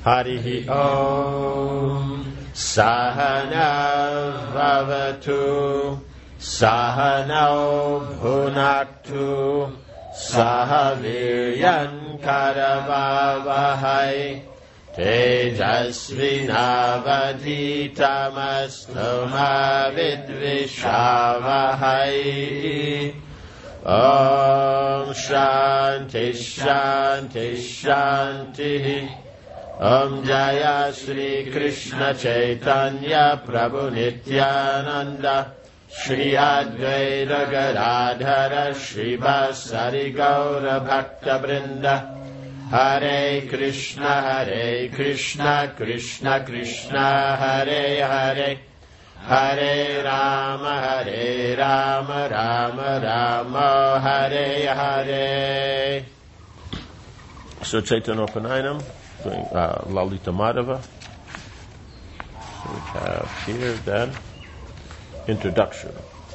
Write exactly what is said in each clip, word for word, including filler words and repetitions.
Harihi Om. Sahana Vavatu. Sahano Bhunaktu. Sahaviryan Karavavahai. Tejasvinavadhitamastu ma vidvishavahai. Om Shanti Shanti Shanti. Om Jaya Shri Krishna Chaitanya Prabhu Nityananda Shri Advaita Gadadhara Shri Vasari Gaura Bhakta Vrinda. Hare Krishna Hare Krishna Krishna Krishna Hare Hare Hare Rama Hare Rama Rama Rama Hare Hare. So Chaitanya Upanayam, doing uh, Lalita Madhava. So we have here then introduction.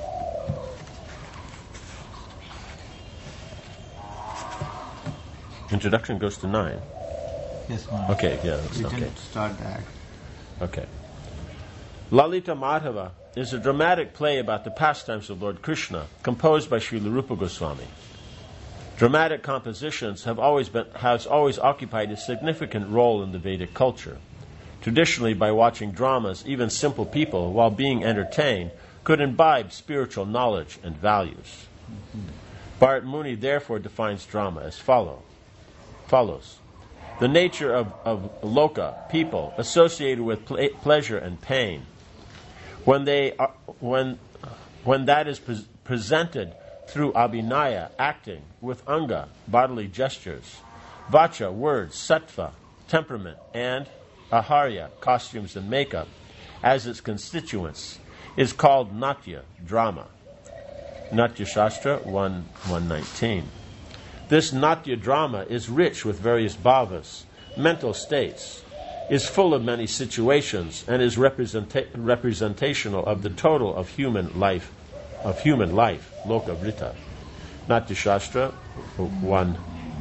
Introduction goes to nine. Yes, ma'am. Okay, yeah, that's we okay. can start that. Okay. Lalita Madhava is a dramatic play about the pastimes of Lord Krishna, composed by Srila Rupa Goswami. Dramatic compositions have always been has always occupied a significant role in the Vedic culture. Traditionally, by watching dramas, even simple people, while being entertained, could imbibe spiritual knowledge and values. Mm-hmm. Bharat Muni therefore defines drama as follow, follows. The nature of, of loka, people, associated with ple- pleasure and pain. When they are, when when that is pre- presented through abhinaya, acting, with anga, bodily gestures, vacha, words, sattva, temperament, and aharya, costumes and makeup, as its constituents, is called natya, drama. Natya Shastra one one nineteen. This natya drama is rich with various bhavas, mental states, is full of many situations, and is representa- representational of the total of human life, of human life, loka vrita. Natya Shastra one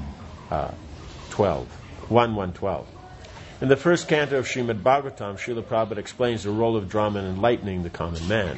twelve. one one twelve. In the first canto of Srimad Bhagavatam, Srila Prabhupada explains the role of drama in enlightening the common man.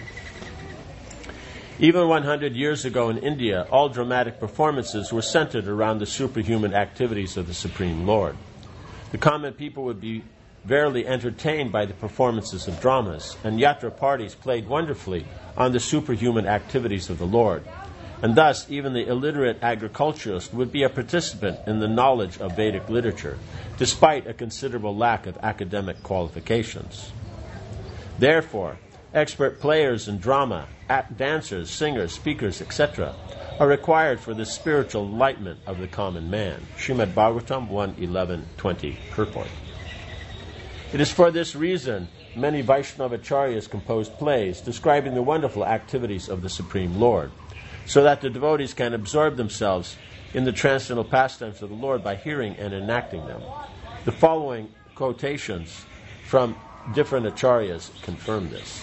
Even one hundred years ago in India, all dramatic performances were centered around the superhuman activities of the Supreme Lord. The common people would be verily entertained by the performances of dramas, and yatra parties played wonderfully on the superhuman activities of the Lord. And thus, even the illiterate agriculturalist would be a participant in the knowledge of Vedic literature, despite a considerable lack of academic qualifications. Therefore, expert players in drama, act dancers, singers, speakers, et cetera, are required for the spiritual enlightenment of the common man. Srimad Bhagavatam one eleven twenty purport. It is for this reason many Vaishnavacharyas composed plays describing the wonderful activities of the Supreme Lord, so that the devotees can absorb themselves in the transcendental pastimes of the Lord by hearing and enacting them. The following quotations from different acharyas confirm this.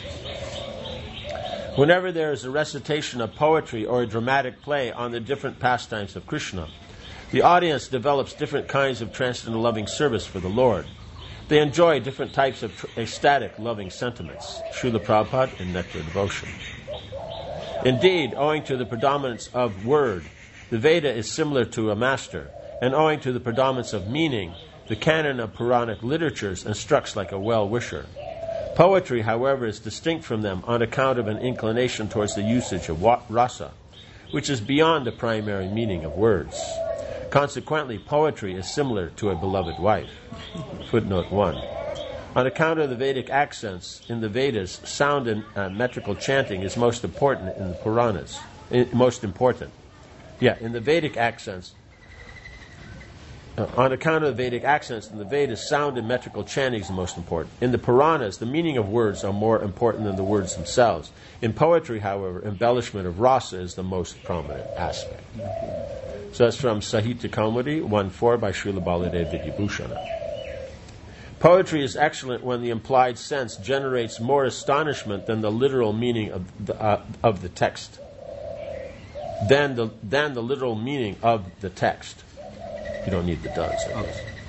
Whenever there is a recitation of poetry or a dramatic play on the different pastimes of Krishna, the audience develops different kinds of transcendental loving service for the Lord. They enjoy different types of tr- ecstatic loving sentiments. Srila Prabhupada in Nectar Devotion. Indeed, owing to the predominance of word, the Veda is similar to a master, and owing to the predominance of meaning, the canon of Puranic literatures instructs like a well-wisher. Poetry, however, is distinct from them on account of an inclination towards the usage of wa- rasa, which is beyond the primary meaning of words. Consequently, poetry is similar to a beloved wife. Footnote one. On account of the Vedic accents in the Vedas, sound and uh, metrical chanting is most important in the Puranas. In, most important. Yeah, in the Vedic accents, uh, on account of the Vedic accents in the Vedas, sound and metrical chanting is the most important. In the Puranas, the meaning of words are more important than the words themselves. In poetry, however, embellishment of rasa is the most prominent aspect. So that's from Sahitya Kaumudi one four by Srila Baladev Vidyabhushana. Poetry is excellent when the implied sense generates more astonishment than the literal meaning of the, uh, of the text. Than the, than the literal meaning of the text. You don't need the does, I guess.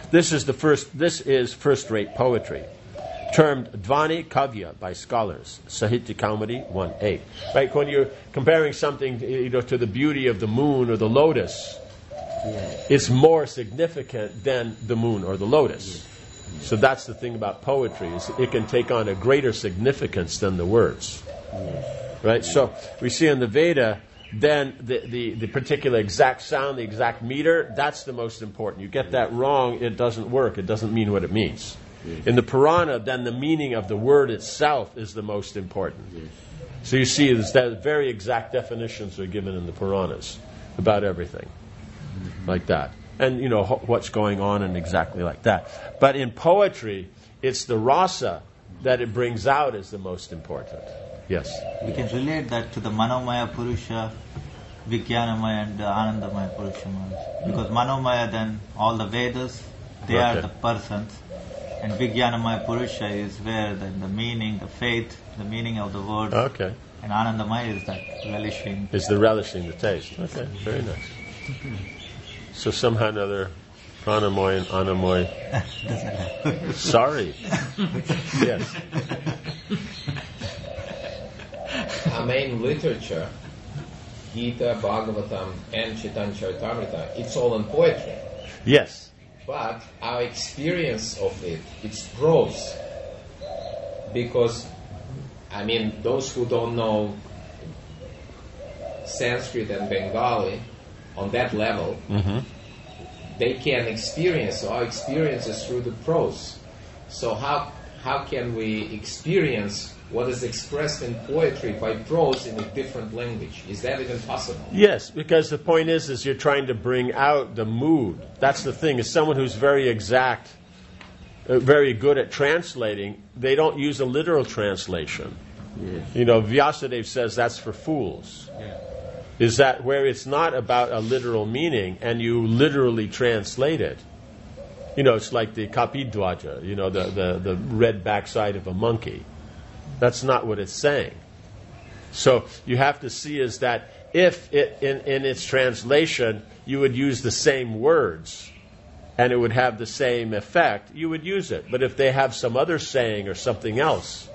This is the first. This is first-rate poetry, termed Dvani Kavya by scholars. Sahitya Kaumudi one eight. Right, when you're comparing something, you know, to the beauty of the moon or the lotus, Yes. it's more significant than the moon or the lotus. So that's the thing about poetry, is it can take on a greater significance than the words. Right? So we see in the Veda, then the, the, the particular exact sound, the exact meter, that's the most important. You get that wrong, it doesn't work. It doesn't mean what it means. In the Purana, then the meaning of the word itself is the most important. So you see that very exact definitions are given in the Puranas about everything. Like that. And, you know, ho- what's going on and exactly like that. But in poetry, it's the rasa that it brings out is the most important. Yes. We can relate that to the Manomaya Purusha, Vijnanamaya and uh, Anandamaya Purusha. Because Manomaya, then all the Vedas, they Okay. are the persons. And Vijnanamaya Purusha is where the, the meaning, the faith, the meaning of the words. Okay. And Anandamaya is that relishing. Is the relishing, the taste. Okay, very nice. So somehow or another, pranamoy and anamoy. Sorry. Yes. Our main literature, Gita, Bhagavatam, and Chaitanya Charitamrita, it's all in poetry. Yes. But our experience of it, it's prose. Because, I mean, those who don't know Sanskrit and Bengali on that level, Mm-hmm. they can experience, so our experience is through the prose. So how how can we experience what is expressed in poetry by prose in a different language? Is that even possible? Yes, because the point is, is you're trying to bring out the mood. That's the thing. Is someone who's very exact, uh, very good at translating, they don't use a literal translation. Yes. You know, Vyasadeva says that's for fools. Is that where it's not about a literal meaning and you literally translate it. You know, it's like the Kapidwaja, you know, the, the, the red backside of a monkey. That's not what it's saying. So you have to see is that if it, in, in its translation you would use the same words and it would have the same effect, you would use it. But if they have some other saying or something else,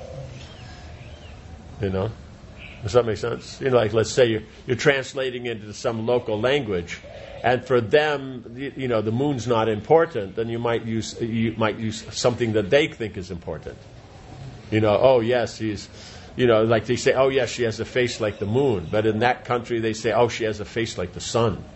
you know, does that make sense? You know, like let's say you're, you're translating into some local language, and for them, you, you know, the moon's not important. Then you might use you might use something that they think is important. You know, oh yes, she's, you know, like they say, oh yes, she has a face like the moon. But in that country, they say, oh, she has a face like the sun.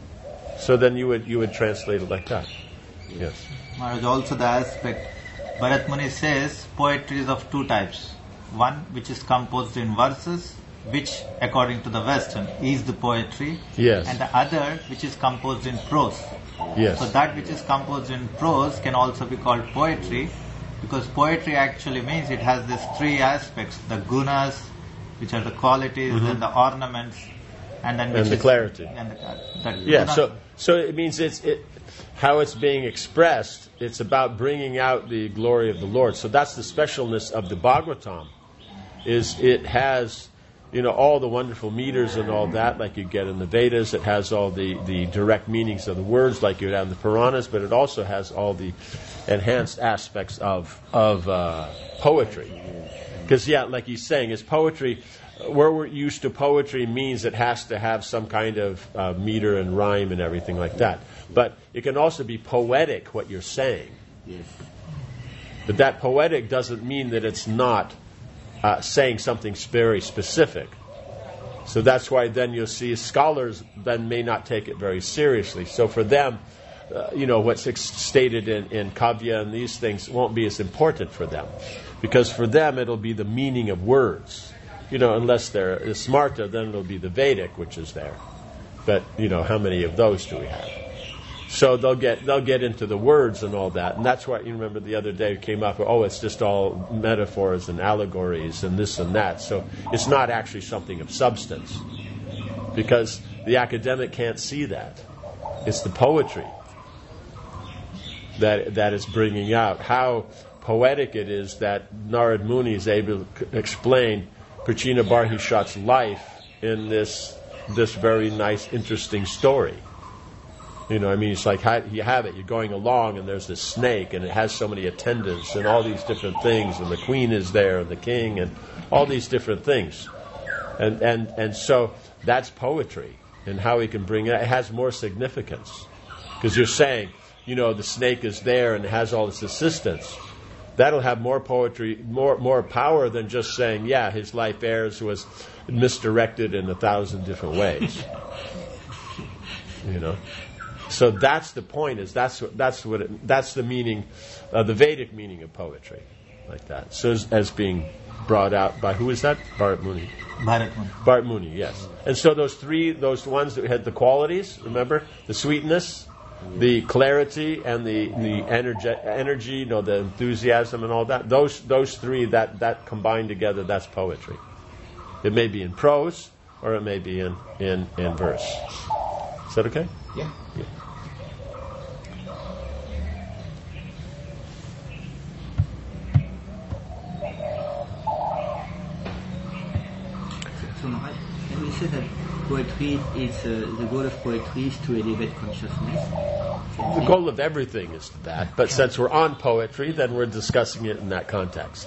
So then you would you would translate it like that. Yes. Maharaj, also the aspect, Bharat Muni says poetry is of two types. One which is composed in verses, which according to the Western is the poetry. Yes. And the other which is composed in prose. Yes. So that which is composed in prose can also be called poetry, because poetry actually means it has these three aspects: the gunas, which are the qualities, Mm-hmm. then the ornaments, and then which And the is- clarity. And the, that Yeah, guna- so so it means it's it how it's being expressed. It's about bringing out the glory of the Lord. So that's the specialness of the Bhagavatam. Is it has, you know, all the wonderful meters and all that, like you get in the Vedas. It has all the, the direct meanings of the words, like you would have in the Puranas. But it also has all the enhanced aspects of of uh, poetry. Because yeah, like he's saying, is poetry. Where we're used to poetry means it has to have some kind of uh, meter and rhyme and everything like that. But it can also be poetic, what you're saying. Yes. But that poetic doesn't mean that it's not uh, saying something very specific. So that's why then you'll see scholars then may not take it very seriously. So for them, uh, you know, what's ex- stated in, in Kavya and these things won't be as important for them. Because for them it'll be the meaning of words. You know, unless they're smarta, then it'll be the Vedic, which is there. But, you know, how many of those do we have? So they'll get they'll get into the words and all that. And that's why, you remember the other day it came up, oh, it's just all metaphors and allegories and this and that. So it's not actually something of substance. Because the academic can't see that. It's the poetry that that is bringing out how poetic it is that Narad Muni is able to explain Prachina Barhishat's life in this this very nice, interesting story. You know, I mean, it's like how, you have it, you're going along and there's this snake and it has so many attendants and all these different things and the queen is there and the king and all these different things. And and, and so that's poetry and how we can bring it. It has more significance because you're saying, you know, the snake is there and it has all this assistance. That'll have more poetry, more more power than just saying, yeah, his life heirs was misdirected in a thousand different ways. You know, so that's the point. Is that's what that's what it, that's the meaning, uh, the Vedic meaning of poetry, like that. So as, as being brought out by who is that? Bharat Muni. Bharat Muni. Bharat Muni, yes. And so those three, those ones that had the qualities. Remember the sweetness, the clarity, and the the energy, energy, you know, the enthusiasm, and all that. Those those three that that combined together, that's poetry. It may be in prose, or it may be in in, in verse. Is that okay? Yeah. Yeah. So, Maharaj, can we say that poetry is uh, the goal of poetry is to elevate consciousness? The goal of everything is that, but since we're on poetry, then we're discussing it in that context.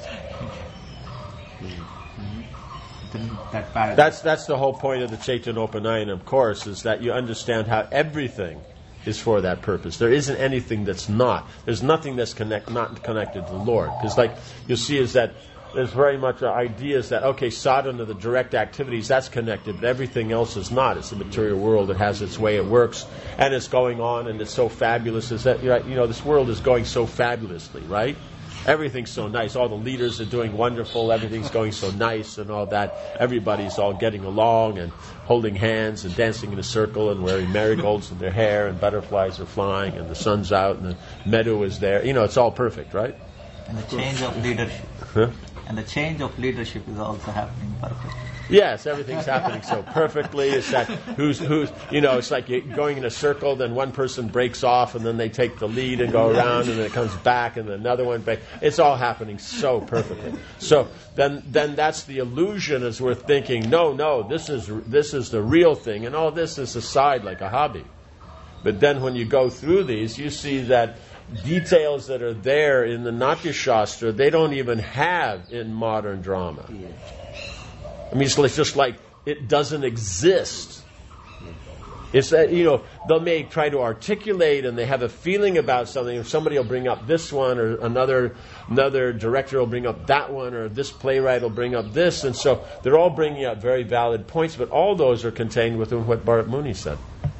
That paragraph. That's that's the whole point of the Chaitanya-upanayana course, is that you understand how everything is for that purpose. There isn't anything that's not. There's nothing that's connect, not connected to the Lord. Because like you'll see is that there's very much ideas that, okay, sadhana, the direct activities, that's connected, but everything else is not. It's the material world. It has its way it works, and it's going on, and it's so fabulous. Is that, you know, this world is going so fabulously, right? Everything's so nice. All the leaders are doing wonderful. Everything's going so nice and all that. Everybody's all getting along and holding hands and dancing in a circle and wearing marigolds in their hair, and butterflies are flying and the sun's out and the meadow is there. You know, it's all perfect, right? And the change of leadership. Huh? And the change of leadership is also happening perfectly. Yes, everything's happening so perfectly. It's that who's who's you know, it's like you're going in a circle, then one person breaks off, and then they take the lead and go around, and then it comes back, and then another one breaks. It's all happening so perfectly. So then, then that's the illusion, as we're thinking, no, no, this is this is the real thing, and all this is aside like a hobby. But then when you go through these, you see that details that are there in the Natya Shastra, they don't even have in modern drama. I mean, it's just like it doesn't exist. It's that, you know, they may try to articulate and they have a feeling about something. If somebody will bring up this one, or another another director will bring up that one, or this playwright will bring up this, and so they're all bringing up very valid points. But all those are contained within what Bharat Muni said.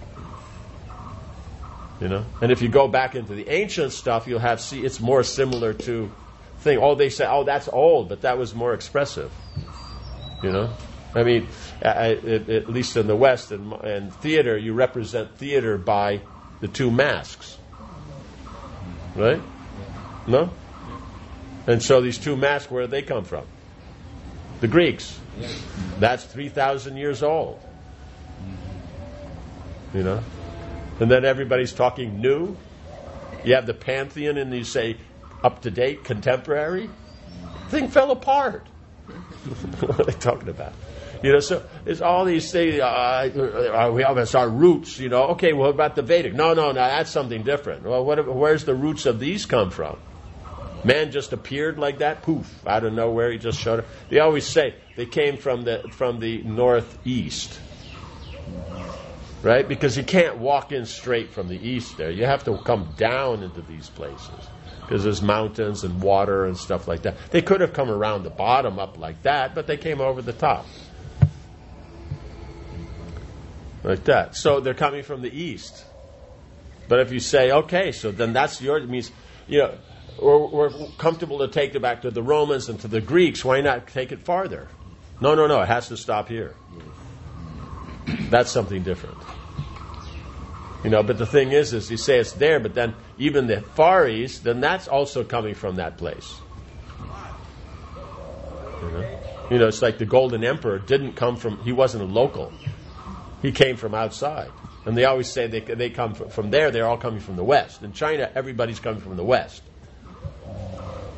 You know, and if you go back into the ancient stuff, you'll have see it's more similar to thing. Oh, they say, oh, that's old, but that was more expressive. You know, I mean, I, at, at least in the West and, and theater, you represent theater by the two masks, right? No? And so these two masks, where do they come from? The Greeks. That's three thousand years old. You know? And then everybody's talking new. You have the Pantheon and you say up-to-date, contemporary. Thing fell apart. What are they talking about? You know, so it's all these things. Uh, we have it's our roots. You know, okay. Well, what about the Vedic? No, no, no. That's something different. Well, what, where's the roots of these come from? Man just appeared like that, poof, out of nowhere. He just showed up. They always say they came from the from the northeast, right? Because you can't walk in straight from the east. There, you have to come down into these places. Because there's mountains and water and stuff like that. They could have come around the bottom up like that, but they came over the top. Like that. So they're coming from the east. But if you say, okay, so then that's yours, it means, you know, we're, we're comfortable to take it back to the Romans and to the Greeks. Why not take it farther? No, no, no, it has to stop here. That's something different. You know, but the thing is, is you say it's there, but then even the Far East, then that's also coming from that place. You know, you know, it's like the Golden Emperor didn't come from, he wasn't a local. He came from outside. And they always say they they come from, from there, they're all coming from the West. In China, everybody's coming from the West.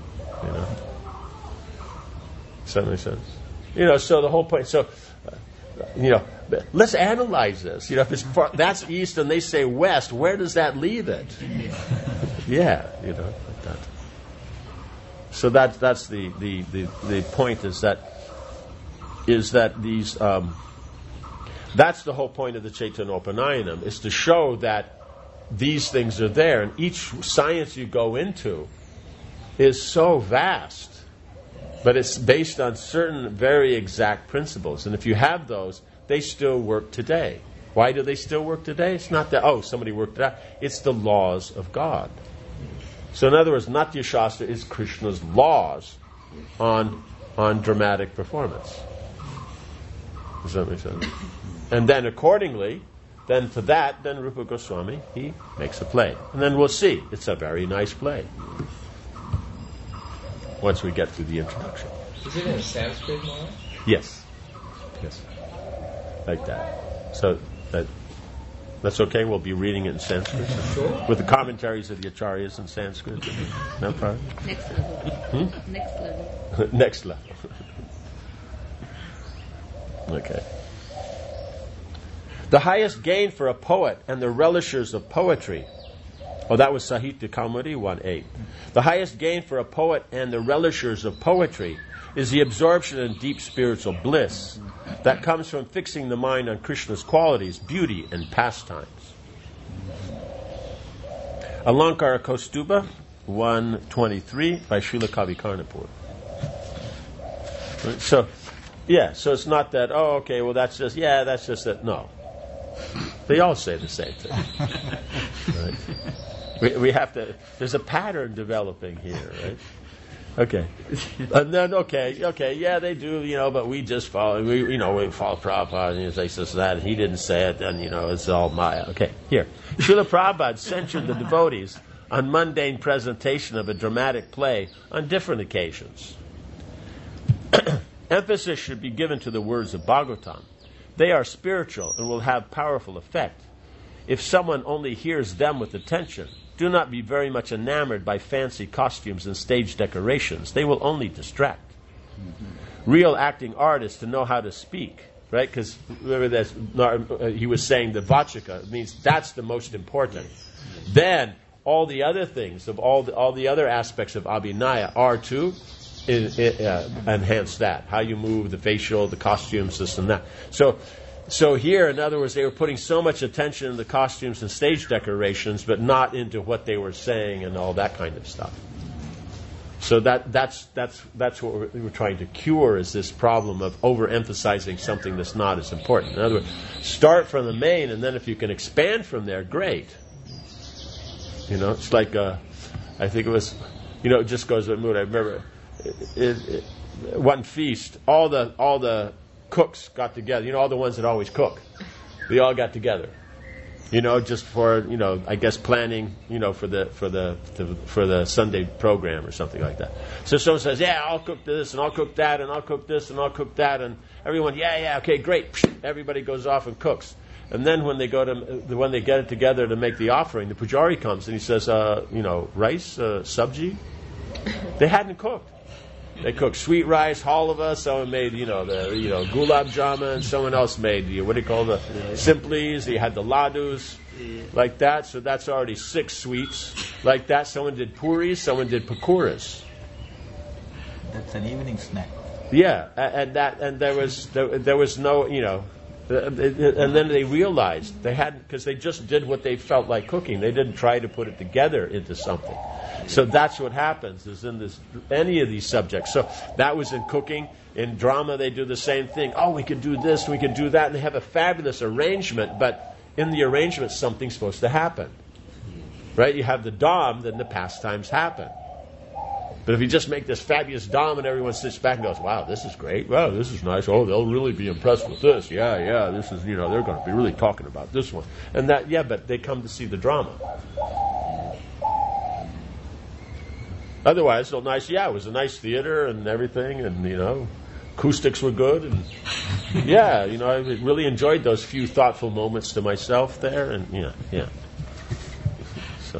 You know? Does that make sense? You know, so the whole point, so... you know, let's analyze this. You know, if it's far, that's east and they say west, where does that leave it? Yeah, you know, like that. So that that's the, the, the, the point is that is that these um, that's the whole point of the Chaitanya is to show that these things are there, and each science you go into is so vast, but it's based on certain very exact principles. And if you have those, they still work today. Why do they still work today? It's not that, oh, somebody worked it out. It's the laws of God. So in other words, Natya Shastra is Krishna's laws on, on dramatic performance. Does that make sense? And then accordingly, then to that, then Rupa Goswami, he makes a play. And then we'll see. It's a very nice play. Once we get through the introduction. Is it in Sanskrit, Maharaj? Yes. Yes. Like that. So that that's okay. We'll be reading it in Sanskrit. Sure. With the commentaries of the Acharyas in Sanskrit. No problem. Next level. Hmm? Next level. Next level. Okay. The highest gain for a poet and the relishers of poetry. Oh, that was Sahitya Kaumudi one eight. The highest gain for a poet and the relishers of poetry is the absorption in deep spiritual bliss that comes from fixing the mind on Krishna's qualities, beauty, and pastimes. Alankara Kaustuba one twenty-three by Srila Kavi Karnapur. So, yeah, so it's not that, oh, okay, well, that's just, yeah, that's just that. No. They all say the same thing. Right? We, we have to, there's a pattern developing here, right? Okay. And then, okay, okay, yeah, they do, you know, but we just follow, we, you know, we follow Prabhupada, and he says this, that, and he didn't say it, then, you know, it's all Maya. Okay, here. Srila Prabhupada censured the devotees on mundane presentation of a dramatic play on different occasions. Emphasis should be given to the words of Bhagavatam. They are spiritual and will have powerful effect. If someone only hears them with attention, do not be very much enamored by fancy costumes and stage decorations. They will only distract. Mm-hmm. Real acting artists to know how to speak, right? Because remember that he was saying the vachika means that's the most important. Then all the other things of all the, all the other aspects of abhinaya are to It, it, uh, enhance that. How you move, the facial, the costumes, this and that. So, so here, in other words, they were putting so much attention in the costumes and stage decorations, but not into what they were saying and all that kind of stuff. So that that's that's that's what we're, we're trying to cure, is this problem of overemphasizing something that's not as important. In other words, start from the main, and then if you can expand from there, great. You know, it's like uh, I think it was, you know, it just goes with mood. I remember. It, it, one feast, all the all the cooks got together. You know, all the ones that always cook. They all got together. You know, just for you know, I guess planning. You know, for the for the to, for the Sunday program or something like that. So someone says, "Yeah, I'll cook this and I'll cook that and I'll cook this and I'll cook that," and everyone, "Yeah, yeah, okay, great." Everybody goes off and cooks. And then when they go to when they get it together to make the offering, the pujari comes and he says, uh, "You know, rice, uh, sabji." They hadn't cooked. They cooked sweet rice, halva. Someone made, you know, the you know gulab jamun. Someone else made the, what do you call the simplies? You had the ladus, like that. So that's already six sweets, like that. Someone did puris. Someone did pakoras. That's an evening snack. Yeah, and that and there was there, there was no, you know, and then they realized they hadn't, because they just did what they felt like cooking. They didn't try to put it together into something. So that's what happens is in this any of these subjects. So that was in cooking. In drama, they do the same thing. Oh, we could do this, we could do that, and they have a fabulous arrangement. But in the arrangement, something's supposed to happen, right? You have the dam, then the pastimes happen. But if you just make this fabulous dam and everyone sits back and goes, "Wow, this is great. Wow, this is nice. Oh, they'll really be impressed with this. Yeah, yeah, this is, you know, they're going to be really talking about this one." And that, yeah, but they come to see the drama. Otherwise, so nice. Yeah, it was a nice theater and everything, and you know, acoustics were good, and yeah, you know, I really enjoyed those few thoughtful moments to myself there, and yeah, yeah. So,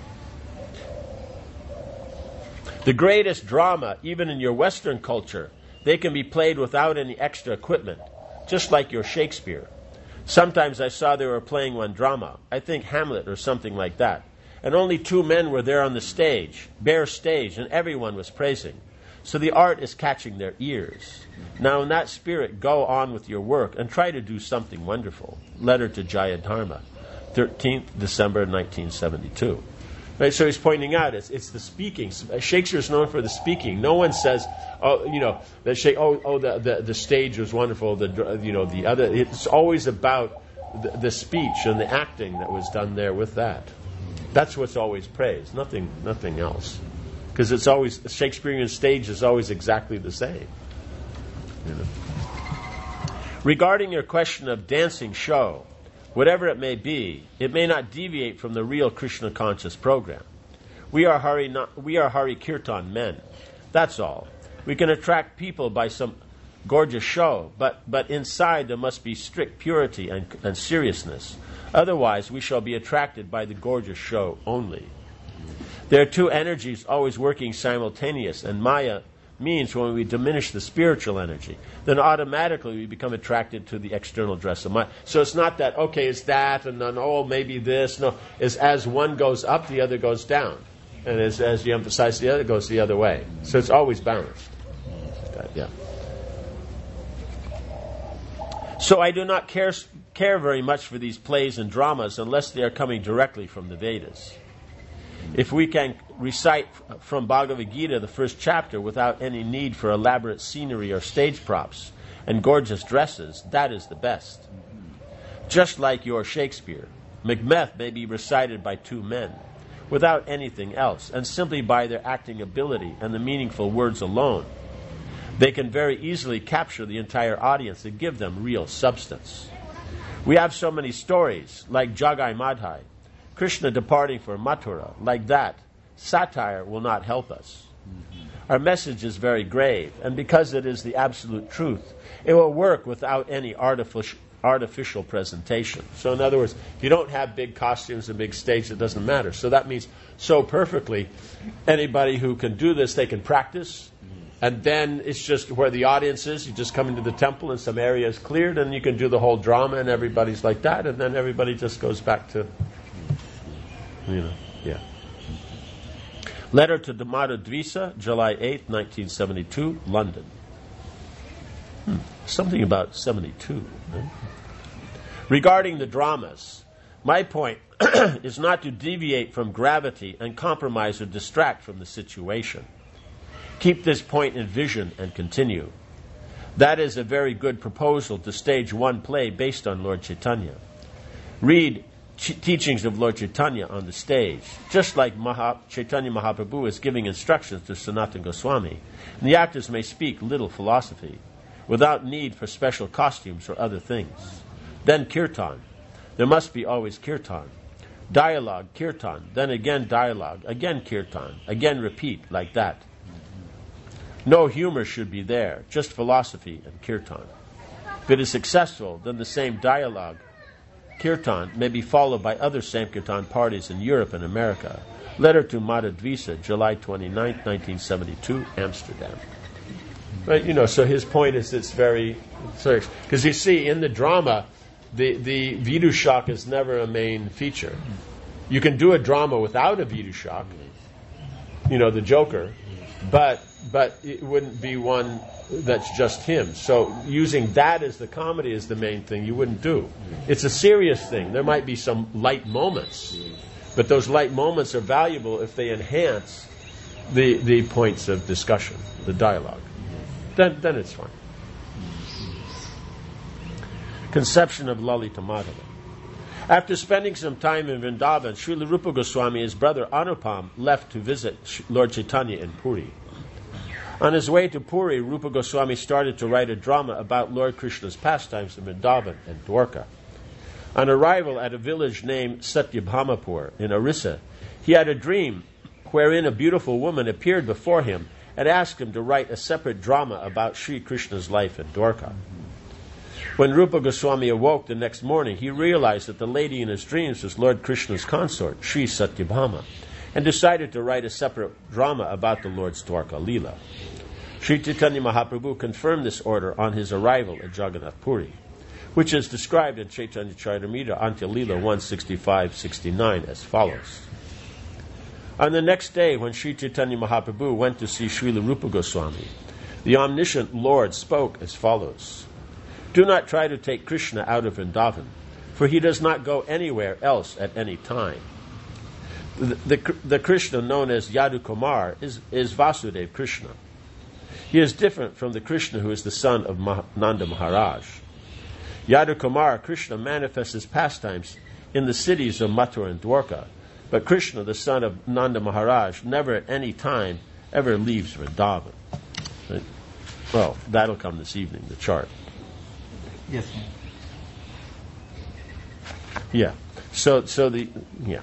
the greatest drama, even in your Western culture, They can be played without any extra equipment, just like your Shakespeare. Sometimes I saw they were playing one drama, I think Hamlet or something like that, and only two men were there on the stage, bare stage, and everyone was praising. So the art is catching their ears. Now in that spirit, go on with your work and try to do something wonderful. Letter to Jayadharma, thirteenth December nineteen seventy-two. Right, so he's pointing out it's it's the speaking. Shakespeare's known for the speaking. No one says, oh, you know, that Sha- oh, oh, the, the the stage was wonderful. The you know the other. It's always about the, the speech and the acting that was done there with that. That's what's always praised. Nothing, nothing else, because it's always Shakespearean stage is always exactly the same. You know. Regarding your question of dancing show, whatever it may be, it may not deviate from the real Krishna conscious program. We are Hari, not, we are Hari Kirtan men. That's all. We can attract people by some gorgeous show, but, but inside there must be strict purity and, and seriousness. Otherwise, we shall be attracted by the gorgeous show only. There are two energies always working simultaneous, and Maya means when we diminish the spiritual energy, then automatically we become attracted to the external dress of Maya. So it's not that, okay, it's that, and then, oh, maybe this. No, it's as one goes up, the other goes down. And as, as you emphasize, the other goes the other way. So it's always balanced. That, yeah. So I do not care, care very much for these plays and dramas unless they are coming directly from the Vedas. If we can recite from Bhagavad Gita the first chapter without any need for elaborate scenery or stage props and gorgeous dresses, that is the best. Just like your Shakespeare, Macbeth may be recited by two men without anything else and simply by their acting ability and the meaningful words alone. They can very easily capture the entire audience and give them real substance. We have so many stories like Jagai Madhai, Krishna departing for Mathura, like that. Satire will not help us. Mm-hmm. Our message is very grave, and because it is the absolute truth, it will work without any artificial, artificial presentation. So in other words, if you don't have big costumes and big stage, it doesn't matter. So that means so perfectly, anybody who can do this, they can practice, mm-hmm. and then it's just where the audience is. You just come into the temple and some area is cleared, and you can do the whole drama, and everybody's like that, and then everybody just goes back to... You know, yeah. Letter to Damodar Dvisa, July eighth, nineteen seventy-two, London. Hmm. Something about seventy-two. Right? Regarding the dramas, my point is not to deviate from gravity and compromise or distract from the situation. Keep this point in vision and continue. That is a very good proposal to stage one play based on Lord Chaitanya. Read teachings of Lord Chaitanya on the stage, just like Maha, Chaitanya Mahaprabhu is giving instructions to Sanatana Goswami. And the actors may speak little philosophy, without need for special costumes or other things. Then kirtan. There must be always kirtan. Dialogue, kirtan. Then again dialogue, again kirtan. Again repeat, like that. No humor should be there, just philosophy and kirtan. If it is successful, then the same dialogue, kirtan, may be followed by other Sankirtan parties in Europe and America. Letter to Madhadvisa, July twenty-ninth, nineteen seventy-two, Amsterdam. But, you know, so his point is it's very serious. Because you see, in the drama, the, the Vidushak is never a main feature. You can do a drama without a Vidushak, you know, the Joker, but but it wouldn't be one that's just him. So using that as the comedy is the main thing you wouldn't do. It's a serious thing. There might be some light moments, but those light moments are valuable if they enhance the the points of discussion, the dialogue. Then then it's fine. Conception of Lalita Madhava. After spending some time in Vrindavan, Srila Rupa Goswami, his brother Anupam, left to visit Lord Chaitanya in Puri. On his way to Puri, Rupa Goswami started to write a drama about Lord Krishna's pastimes in Vrindavan and Dwarka. On arrival at a village named Satyabhamapur in Orissa, he had a dream wherein a beautiful woman appeared before him and asked him to write a separate drama about Sri Krishna's life in Dwarka. When Rupa Goswami awoke the next morning, he realized that the lady in his dreams was Lord Krishna's consort, Sri Satyabhama, and decided to write a separate drama about the Lord's Dwarka Leela. Sri Chaitanya Mahaprabhu confirmed this order on his arrival at Jagannath Puri, which is described in Chaitanya Charitamrita Antya Leela one sixty-five sixty-nine as follows. On the next day, when Sri Chaitanya Mahaprabhu went to see Srila Rupa Goswami, the omniscient Lord spoke as follows. Do not try to take Krishna out of Vrindavan, for he does not go anywhere else at any time. The, the, the Krishna known as Yadu Kumar is, is Vasudev Krishna. He is different from the Krishna who is the son of Mah- Nanda Maharaj. Yadu Kumar, Krishna manifests his pastimes in the cities of Mathura and Dwarka, but Krishna, the son of Nanda Maharaj, never at any time ever leaves Vrindavan. Right? Well, that'll come this evening, the chart. Yes, ma'am. Yeah. So, so the, yeah.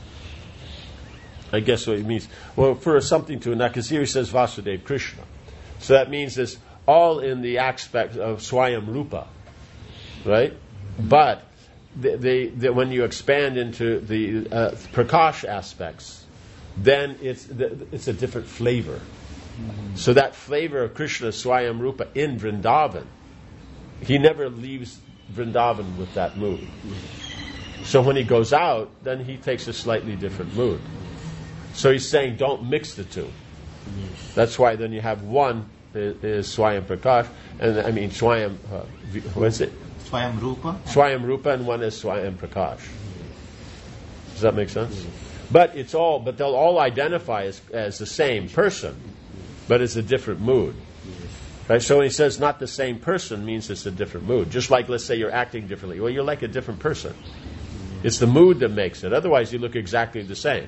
I guess what it means, well, for something to, because here he says Vasudeva Krishna. So that means it's all in the aspect of Swayam Rupa, right? But they, they, they, when you expand into the uh, Prakash aspects, then it's it's a different flavor. Mm-hmm. So that flavor of Krishna Swayam Rupa in Vrindavan, he never leaves Vrindavan with that mood. Mm-hmm. So when he goes out, then he takes a slightly different mood. So he's saying don't mix the two. Yes. That's why then you have one is, is Swayam Prakash, and I mean Swayam, uh, what is it? Swayam Rupa. Swayam Rupa, and one is Swayam Prakash. Does that make sense? Yes. But it's all, but they'll all identify as, as the same person, but it's a different mood. Yes. Right? So when he says not the same person, means it's a different mood. Just like, let's say you're acting differently. Well, you're like a different person. It's the mood that makes it. Otherwise, you look exactly the same.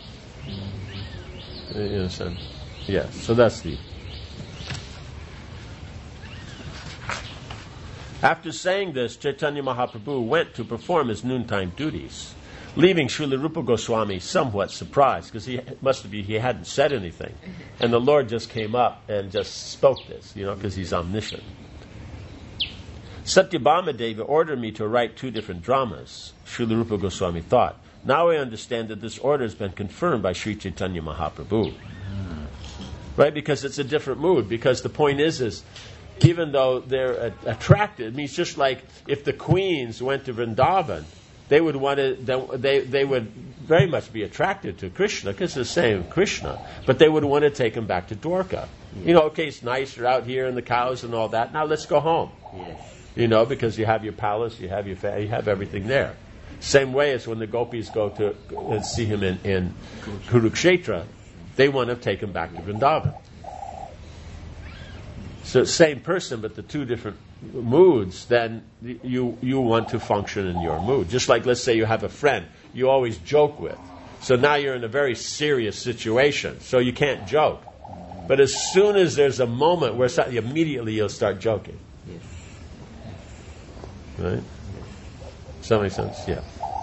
In a sense. Yeah, so that's the... After saying this, Chaitanya Mahaprabhu went to perform his noontime duties, leaving Srila Rupa Goswami somewhat surprised, because he must be he hadn't said anything. And the Lord just came up and just spoke this, you know, because he's omniscient. Satyabhama Deva ordered me to write two different dramas, Srila Rupa Goswami thought. Now I understand that this order has been confirmed by Sri Chaitanya Mahaprabhu. Right? Because it's a different mood. Because the point is, is even though they're uh, attracted, it means just like if the queens went to Vrindavan, they would want to, they, they would very much be attracted to Krishna, because it's the same Krishna, but they would want to take him back to Dwarka. You know, okay, it's nice, you're out here and the cows and all that, now let's go home. Yes. You know, because you have your palace, you have your fa- you have everything there. Same way as when the gopis go to uh, see him in, in Kurukshetra, they want to take him back to Vrindavan. So same person, but the two different moods, then you you want to function in your mood. Just like, let's say you have a friend you always joke with. So now you're in a very serious situation, so you can't joke. But as soon as there's a moment where something, immediately you'll start joking. Yes. Right? Does that make sense? Yeah.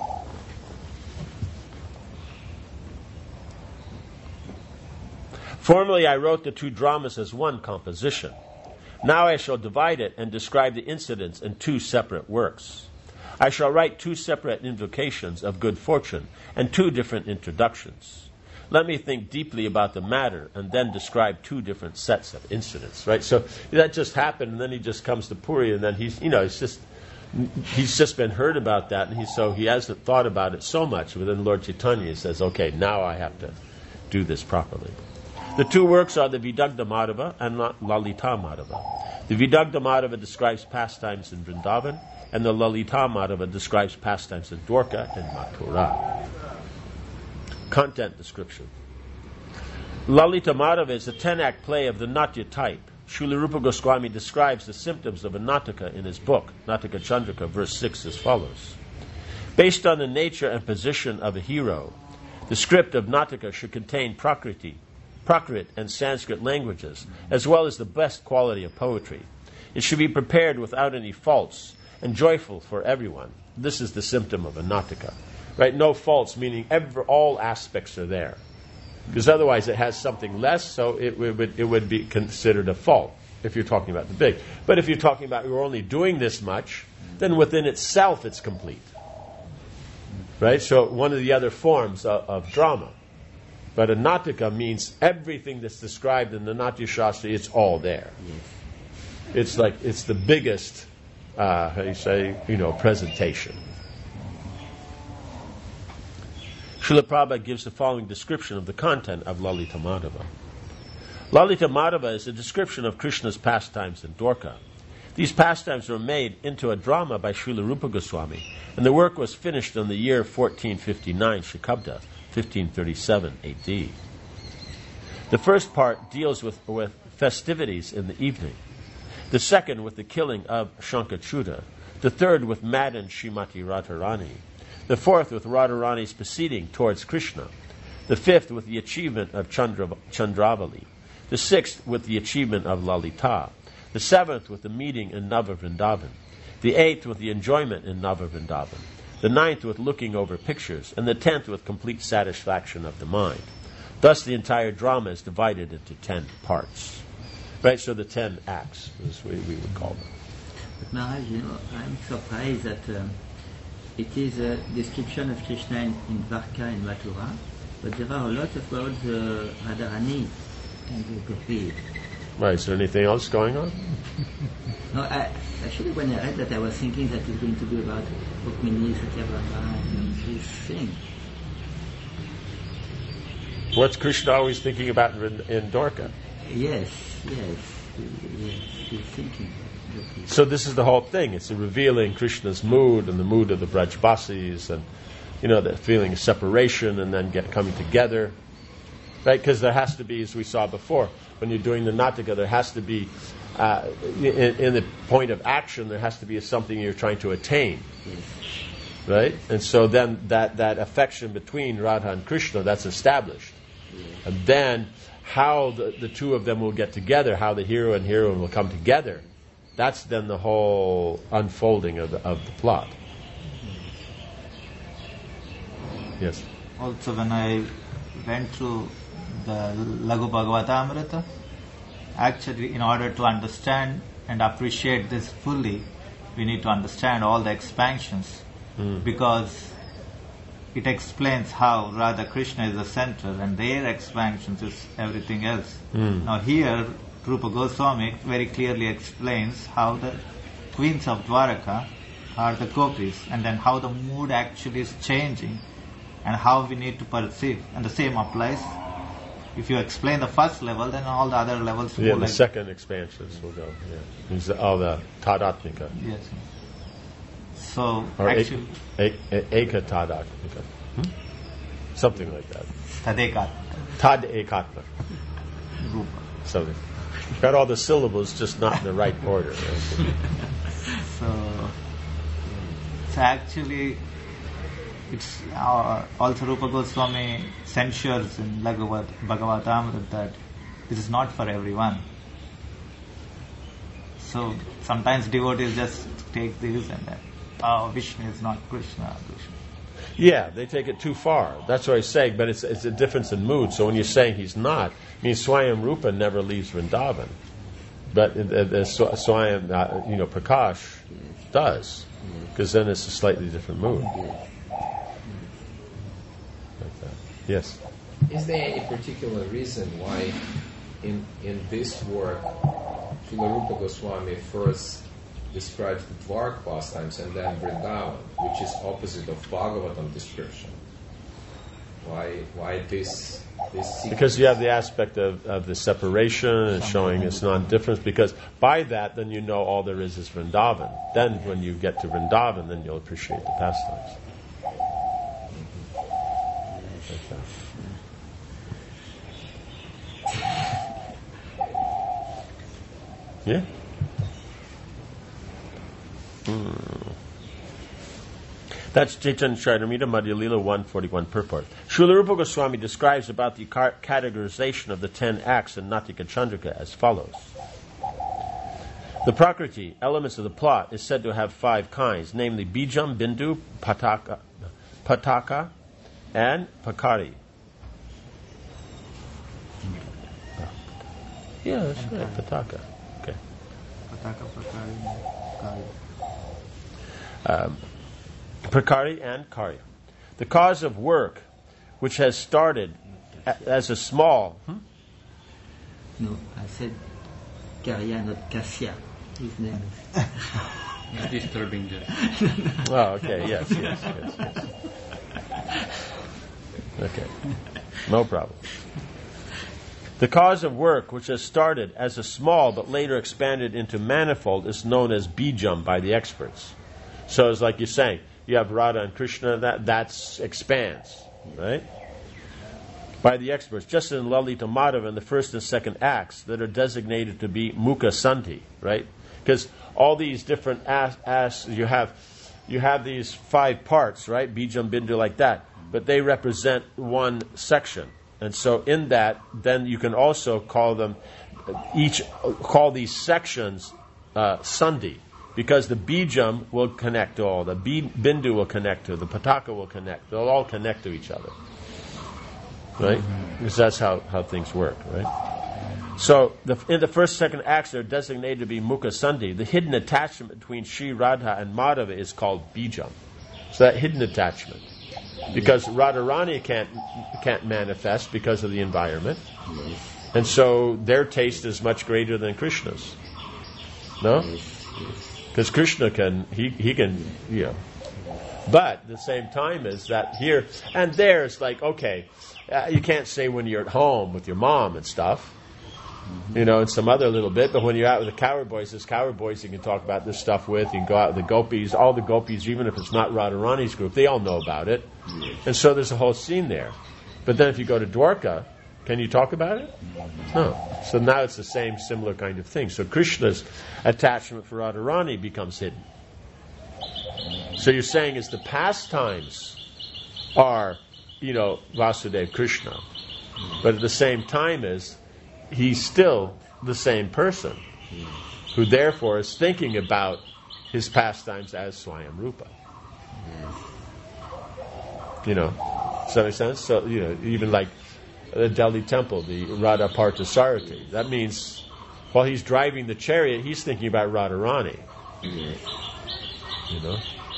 Formerly, I wrote the two dramas as one composition. Now I shall divide it and describe the incidents in two separate works. I shall write two separate invocations of good fortune and two different introductions. Let me think deeply about the matter and then describe two different sets of incidents. Right? So that just happened, and then he just comes to Puri, and then he's, you know, he's just he's just been heard about that, and he so he hasn't thought about it so much. But then Lord Chaitanya says, "Okay, now I have to do this properly." The two works are the Vidagdha Madhava and Lalita Madhava. The Vidagdha Madhava describes pastimes in Vrindavan, and the Lalita Madhava describes pastimes in Dwarka and Mathura. Content description. Lalita Madhava is a ten-act play of the Natya type. Srila Rupa Goswami describes the symptoms of a Nataka in his book, Nataka Chandrika, verse six, as follows. Based on the nature and position of a hero, the script of Nataka should contain Prakriti, Prakrit and Sanskrit languages, as well as the best quality of poetry. It should be prepared without any faults and joyful for everyone. This is the symptom of a Nataka. Right? No faults, meaning every, all aspects are there. Because otherwise it has something less, so it would, it would be considered a fault if you're talking about the big. But if you're talking about you're only doing this much, then within itself it's complete. Right? So one of the other forms of, of drama. But a Natika means everything that's described in the Natya Shastra, it's all there. Yes. It's like, it's the biggest, uh, how do you say, you know, presentation. Srila Prabhupada gives the following description of the content of Lalita Madhava. Lalita Madhava is a description of Krishna's pastimes in Dwarka. These pastimes were made into a drama by Srila Rupa Goswami, and the work was finished in the year fourteen fifty-nine, Shikabda, fifteen thirty-seven A D. The first part deals with, with festivities in the evening, the second with the killing of Shankachuta, the third with Madan Srimati Radharani, the fourth with Radharani's proceeding towards Krishna, the fifth with the achievement of Chandra, Chandravali, the sixth with the achievement of Lalita, the seventh with the meeting in Nava Vrindavan, the eighth with the enjoyment in Nava Vrindavan, the ninth with looking over pictures, and the tenth with complete satisfaction of the mind. Thus the entire drama is divided into ten parts. Right, so the ten acts is what we would call them. But Maharaj, you know, I'm surprised that um, it is a description of Krishna in, in Dwarka and Mathura, but there are a lot of words uh, Radharani in the Gopis. Right, is there anything else going on? No, I, actually when I read that I was thinking that it's going to be about Rukmini, Satyabhama, and this thing. What's Krishna always thinking about in, in Dwarka? Yes, yes, yes, he's thinking. So this is the whole thing. It's a revealing Krishna's mood and the mood of the Brajbasis, and you know, the feeling of separation and then get coming together, right? Because there has to be, as we saw before, when you're doing the Natika, there has to be, uh, in, in the point of action, there has to be something you're trying to attain, right? And so then that, that affection between Radha and Krishna, that's established. And then how the, the two of them will get together, how the hero and heroine will come together, that's then the whole unfolding of the, of the plot. Yes. Also, when I went through the Laghu Bhagavatamrita, actually, in order to understand and appreciate this fully, we need to understand all the expansions, mm. because it explains how Radha Krishna is the center and their expansions is everything else. Mm. Now here, Rupa Goswami very clearly explains how the queens of Dwaraka are the gopis, and then how the mood actually is changing and how we need to perceive. And the same applies. If you explain the first level, then all the other levels will yeah, go the like second expansions will go. Yeah, These are all the Tadatmika. Yes. So or actually, ek, ek, Eka Tadatmika. Hmm? Something like that. Tadekatmika. Tad Ekatma. Rupa. Something. Got all the syllables, just not in the right order. Right? So, so actually, it's uh, also Rupa Goswami censures in Laghu Bhagavatamrita that this is not for everyone. So sometimes devotees just take this and that. Oh, Vishnu is not Krishna. Krishna. Yeah, they take it too far. That's what I say, but it's it's a difference in mood. So when you're saying he's not, it means Swayam Rupa never leaves Vrindavan. But the, the Swayam, uh, you know, Prakash does, because then it's a slightly different mood. Like that. Yes? Is there any particular reason why in in this work Srila Rupa Goswami first describes the Dwarka pastimes and then Vrindavan, which is opposite of Bhagavatam description? Why why this this sequence? Because you have the aspect of, of the separation and showing its non-difference, because by that then you know all there is is Vrindavan. Then when you get to Vrindavan, then you'll appreciate the pastimes. Yeah? Hmm. That's Chaitanya Charitamrita Madhya Lila one forty-one purport. Srila Rupa Goswami describes about the car- categorization of the ten acts in Natika Chandrika as follows. The Prakriti, elements of the plot, is said to have five kinds, namely Bijam, Bindu, Pataka, Pataka, and Pakari. Yeah, that's right, Pataka. Okay. Pataka, Pakari, Kari. Um, Prakari and Karya. The cause of work which has started as a small. Hmm? No, I said Karya, not Kasya. His name is. Disturbing the. Oh, okay. Yes, yes, yes, yes. Okay. No problem. The cause of work, which has started as a small but later expanded into manifold, is known as bijam by the experts. So it's like you're saying, you have Radha and Krishna, that that's expands, right? By the experts, just in Lalita Madhava in the first and second acts that are designated to be Mukha Sandhi, right? Because all these different as, as you have, you have these five parts, right? Bijam, Bindu, like that, but they represent one section. And so in that, then you can also call them, each, call these sections uh, Sandhi, because the Bijam will connect to all, the Bindu will connect to, the Pataka will connect, they'll all connect to each other. Right? Mm-hmm. Because that's how, how things work, right? So the, in the first, second acts, they're designated to be Mukha Sandhi. The hidden attachment between Sri Radha and Madhava is called Bijam. So that hidden attachment. Because Radharani can't can't manifest because of the environment, and so their taste is much greater than Krishna's. No, because Krishna can he he can you know, but at the same time is that here and there it's like okay, uh, you can't say when you're at home with your mom and stuff. You know, and some other little bit, but when you're out with the Coward Boys, there's Coward Boys you can talk about this stuff with. You can go out with the Gopis, all the Gopis, even if it's not Radharani's group, they all know about it. And so there's a whole scene there. But then if you go to Dwarka, can you talk about it? No. So now it's the same, similar kind of thing. So Krishna's attachment for Radharani becomes hidden. So you're saying is the pastimes are, you know, Vasudeva Krishna, but at the same time is he's still the same person, who therefore is thinking about his pastimes as Swayam Rupa. You know, does that make sense? So, you know, even like the Delhi temple, the Radha Parthasarathi, that means while he's driving the chariot, he's thinking about Radharani. You know?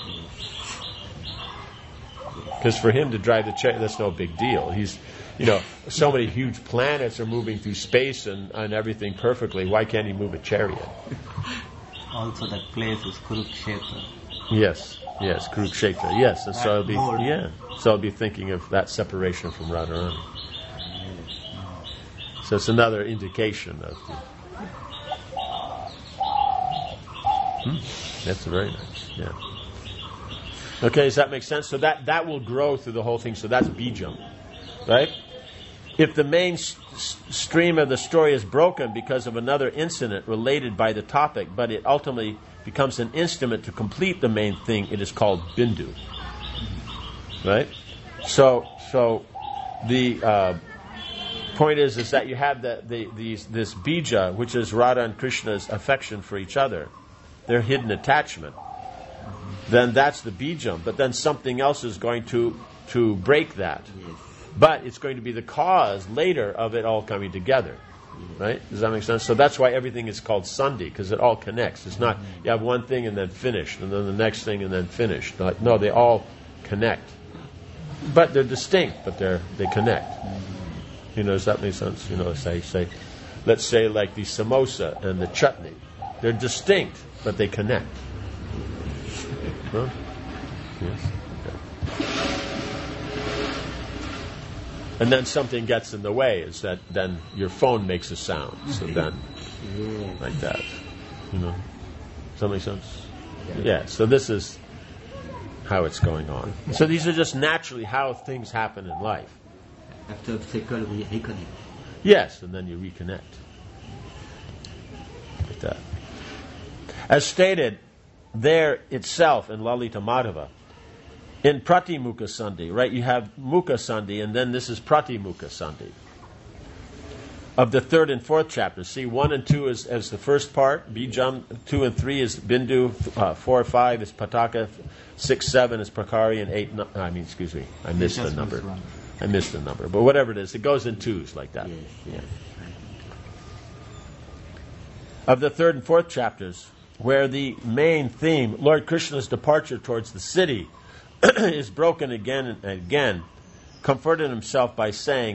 Because for him to drive the chariot, that's no big deal. He's You know, so many huge planets are moving through space and, and everything perfectly. Why can't he move a chariot? Also, that place is Kurukshetra. Yes, yes, Kurukshetra. Yes, and so I'll be More. yeah, so I'll be thinking of that separation from Radharani. So it's another indication of the. Hmm, that's very nice. Yeah. Okay, does that make sense? So that that will grow through the whole thing. So that's bijam. Right? If the main s- stream of the story is broken because of another incident related by the topic, but it ultimately becomes an instrument to complete the main thing, it is called bindu. Right? So, so the uh, point is, is that you have the, the these this bija, which is Radha and Krishna's affection for each other, their hidden attachment. Then that's the bijam. But then something else is going to to break that. But it's going to be the cause later of it all coming together. Right? Does that make sense? So that's why everything is called Sandhi, because it all connects. It's not you have one thing and then finished, and then the next thing and then finished. No, they all connect. But they're distinct, but they're they connect. You know, does that make sense? You know, say say let's say like the samosa and the chutney. They're distinct, but they connect. Huh? Yes. Okay. And then something gets in the way, is that then your phone makes a sound. So then, like that. You know? Does that make sense? Yeah, so this is how it's going on. So these are just naturally how things happen in life. After obstacle, we reconnect. Yes, and then you reconnect. Like that. As stated there itself in Lalita Madhava, in Pratimukha Sandhi, right, you have Mukha Sandhi, and then this is Pratimukha Sandhi. Of the third and fourth chapters. See, one and two is as the first part, Bijam, two and three is Bindu, uh, four and five is Pataka, six, seven is Prakari, and eight, no, I mean, excuse me, I missed the number. I missed the number. But whatever it is, it goes in twos like that. Yes, yeah. Of the third and fourth chapters, where the main theme, Lord Krishna's departure towards the city, is broken again and again, comforted himself by saying,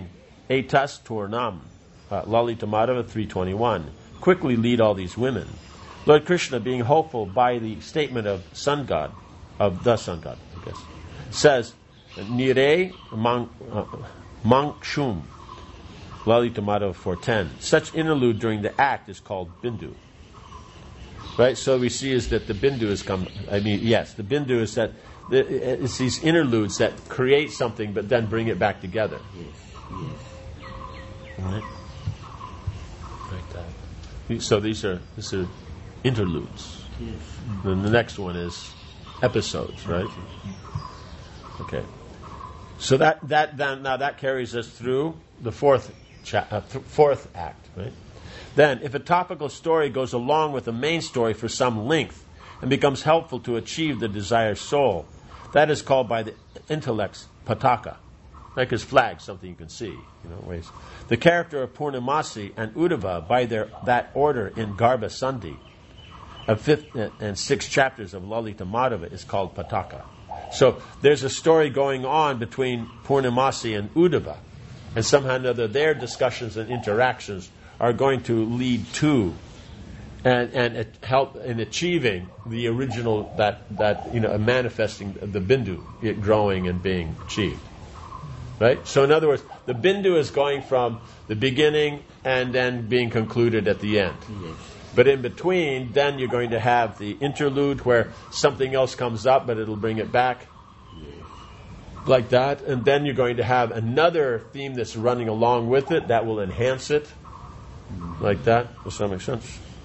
Etas Turnam, uh, Lalita Madhava three twenty-one. Quickly lead all these women. Lord Krishna, being hopeful by the statement of sun god, of the sun god, I guess, says, Nire mang, uh, Mangshum, Lalita Madhava four ten. Such interlude during the act is called Bindu. Right? So we see is that the Bindu is come, I mean, yes, the Bindu is that the, it's these interludes that create something but then bring it back together. Yes, yes. Right? Like that. So these are, these are interludes. Yes. Then the next one is episodes, right? Okay. So that that then now that carries us through the fourth cha- uh, th- fourth act, right? Then, if a topical story goes along with the main story for some length and becomes helpful to achieve the desired soul, that is called by the intellects pataka, like his flag, something you can see, you know, ways. The character of Purnamasi and Uddhava, by their that order in Garbha Sandhi, of fifth and sixth chapters of Lalita Madhava, is called pataka. So there's a story going on between Purnamasi and Uddhava, and somehow or another their discussions and interactions are going to lead to and and it help in achieving the original that that you know manifesting the bindu, it growing and being achieved. Right? So in other words, the bindu is going from the beginning and then being concluded at the end. Yes. But in between, then you're going to have the interlude where something else comes up, but it'll bring it back. Like that. And then you're going to have another theme that's running along with it that will enhance it. Like that. Does that make sense?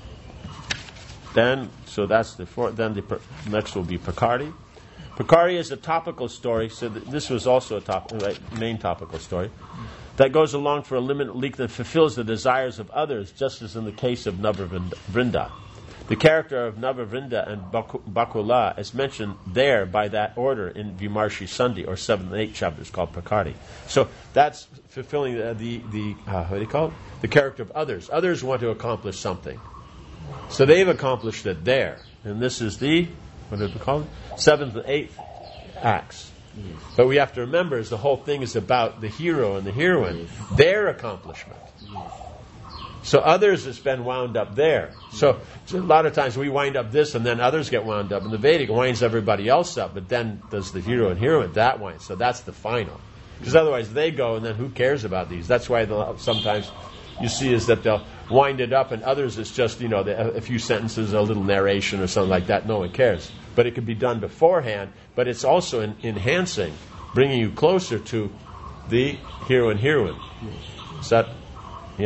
Then, so that's the fourth. Then the per, next will be Prakari. Prakari is a topical story. So th- this was also a top, right, main topical story that goes along for a limited length and fulfills the desires of others, just as in the case of Navavrinda. The character of Navavrinda and Baku, Bakula is mentioned there by that order in Vimarshi Sandhi, or seven and eight chapters, called Prakari. So that's fulfilling the, the, the uh, what do you call it? The character of others. Others want to accomplish something. So they've accomplished it there. And this is the, what did we call it? Seventh and eighth acts. Yes. But we have to remember is the whole thing is about the hero and the heroine, Yes. their accomplishment. Yes. So others has been wound up there. So, so a lot of times we wind up this and then others get wound up. And the Vedic winds everybody else up, but then does the hero and heroine that wind. So that's the final. Because otherwise they go and then who cares about these? That's why sometimes you see is that they'll wind it up and others it's just, you know, a few sentences, a little narration or something like that. No one cares. But it could be done beforehand, but it's also in, enhancing, bringing you closer to the hero and heroine. Is that, yeah?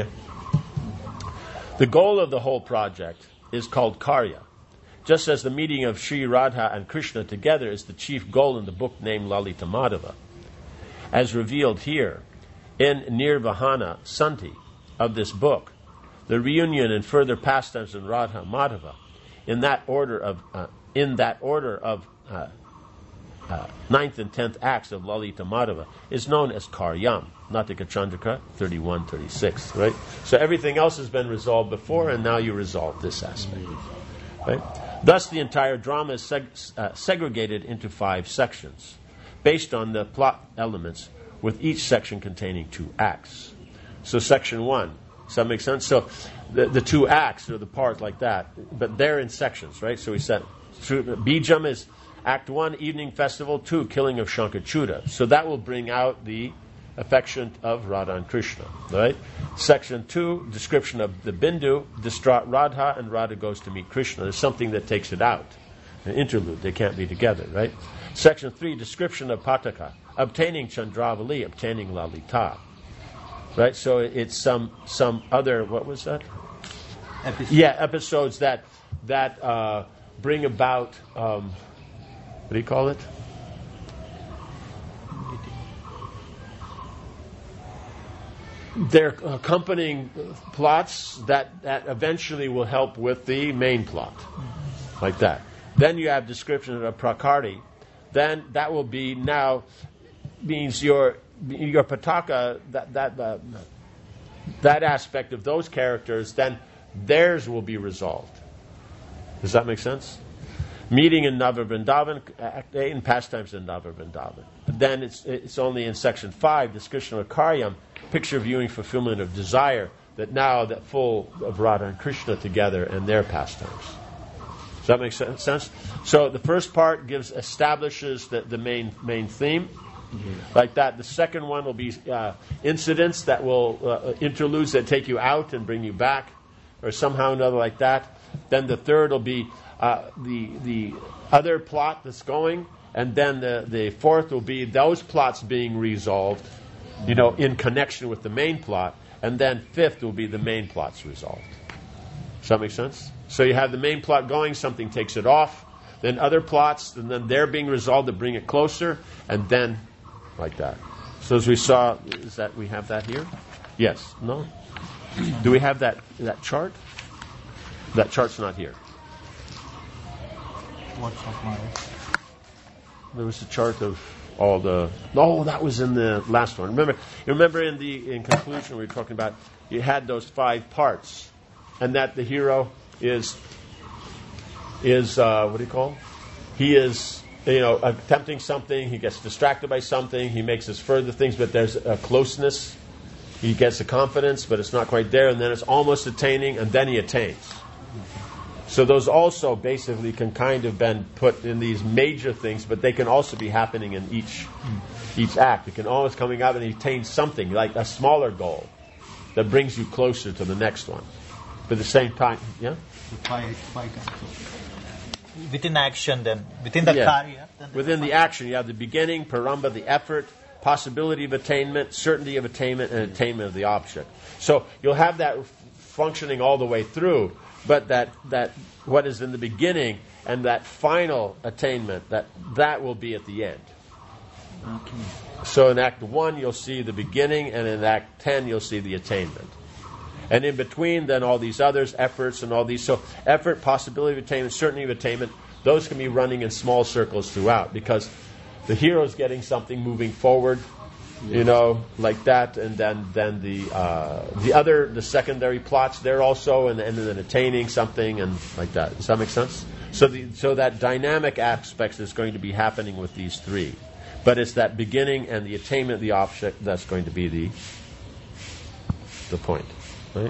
The goal of the whole project is called Karya. Just as the meeting of Sri Radha and Krishna together is the chief goal in the book named Lalita Madhava. As revealed here, in Nirvahana Sandhi of this book, the reunion and further pastimes in Radha Madhava, in that order of uh, in that order of uh, uh, ninth and tenth acts of Lalita Madhava, is known as Karyam, Natika Chandrika thirty-one thirty-six, right? So everything else has been resolved before, and now you resolve this aspect, right? Thus, the entire drama is seg- uh, segregated into five sections, based on the plot elements, with each section containing two acts. So section one, does that make sense? So the, the two acts are the part like that, but they're in sections, right? So we said, Bijam is act one, evening festival, two, killing of Shankachuda. So that will bring out the affection of Radha and Krishna, right? Section two, description of the Bindu, distraught Radha, and Radha goes to meet Krishna. There's something that takes it out, an interlude. They can't be together, right? Section three, description of Pataka, obtaining Chandravali, obtaining Lalita, right? So it's some some other, what was that? Episode. Yeah, episodes that that uh, bring about, um, what do you call it? They're accompanying plots that, that eventually will help with the main plot, like that. Then you have description of Prakari. Then that will be now means your your Pataka, that that uh, that aspect of those characters. Then theirs will be resolved. Does that make sense? Meeting in Nava Vrindavan, Act eight, and pastimes in Nava Vrindavan. Then it's it's only in section five, discussion of Karyam, picture viewing fulfillment of desire, that now that full of Radha and Krishna together and their pastimes. Does that make sense? So the first part gives establishes the, the main main theme. Mm-hmm. Like that. The second one will be uh, incidents that will, uh, interludes that take you out and bring you back, or somehow or another like that. Then the third will be uh, the the other plot that's going, and then the, the fourth will be those plots being resolved, you know, in connection with the main plot, and then fifth will be the main plots resolved. Does that make sense? So you have the main plot going, something takes it off, then other plots, and then they're being resolved to bring it closer, and then like that. So as we saw, is that we have that here? Yes. No? Do we have that that chart? That chart's not here. What chart, Maharaj? There was a chart of all the. Oh, that was in the last one. Remember, remember in the in conclusion we were talking about. You had those five parts, and that the hero is is uh, what do you call? He is. You know, attempting something, he gets distracted by something, he makes his further things, but there's a closeness. He gets the confidence, but it's not quite there, and then it's almost attaining, and then he attains. So those also basically can kind of been put in these major things, but they can also be happening in each each act. It can always coming out and he attains something, like a smaller goal, that brings you closer to the next one. But at the same time, yeah? Why, why within action, then within the yeah. karya, then within the action, you have the beginning, paramba, the effort, possibility of attainment, certainty of attainment, and attainment of the object. So you'll have that functioning all the way through, but that that what is in the beginning and that final attainment, that that will be at the end. Okay. So in Act One, you'll see the beginning, and in Act Ten, you'll see the attainment. And in between, then all these others, efforts and all these. So effort, possibility of attainment, certainty of attainment, those can be running in small circles throughout, because the hero's getting something moving forward, you know, like that, and then then the uh, the other, the secondary plots there also, and, and then attaining something and like that. Does that make sense? So the so that dynamic aspect is going to be happening with these three, but it's that beginning and the attainment of the object that's going to be the the point. Right?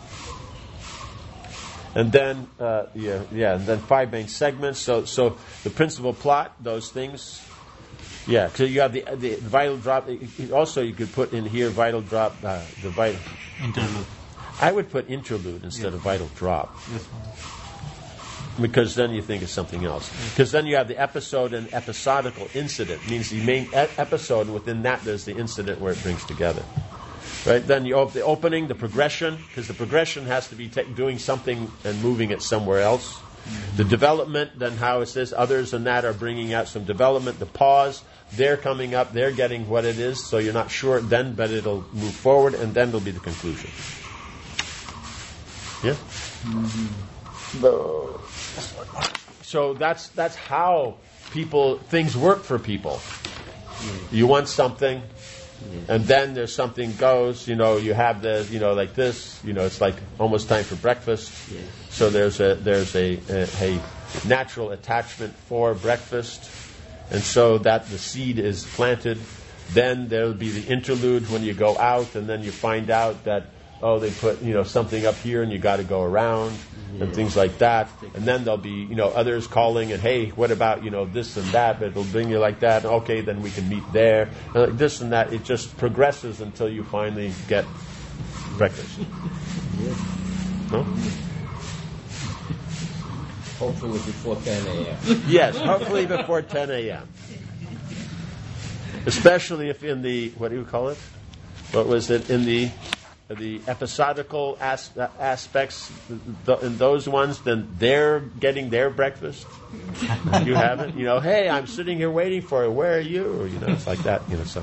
And then, uh, yeah, yeah, and then five main segments. So, so the principal plot, those things, yeah. So you have the the vital drop. Also, you could put in here vital drop, uh, the vital interlude. I would put interlude instead yeah. of vital drop, yes, because then you think of something else. Because then you have the episode and episodical incident. Means the main e- episode, and within that there's the incident where it brings together. Right, then you have the opening, the progression, because the progression has to be ta- doing something and moving it somewhere else. Mm-hmm. The development, then how it says others and that are bringing out some development. The pause, they're coming up, they're getting what it is, so you're not sure then, but it'll move forward, and then it'll be the conclusion. Yeah? Mm-hmm. So that's that's how people, things work for people. Mm-hmm. You want something, yes. And then there's something goes, you know, you have the, you know, like this, you know, it's like almost time for breakfast. Yes. So there's a there's a, a, a natural attachment for breakfast, and so that the seed is planted. Then there'll be the interlude when you go out, and then you find out that, oh, they put, you know, something up here and you got to go around, yeah. And things like that. And then there'll be, you know, others calling and, hey, what about, you know, this and that? But it'll bring you like that. Okay, then we can meet there. And like this and that. It just progresses until you finally get breakfast. Yes. No? Hopefully before ten a.m. Yes, hopefully before ten a.m. Especially if in the, what do you call it? What was it? In the the episodical as, uh, aspects, the, in those ones, then they're getting their breakfast. You haven't, you know, hey, I'm sitting here waiting for you. Where are you? Or, you know, it's like that, you know, so.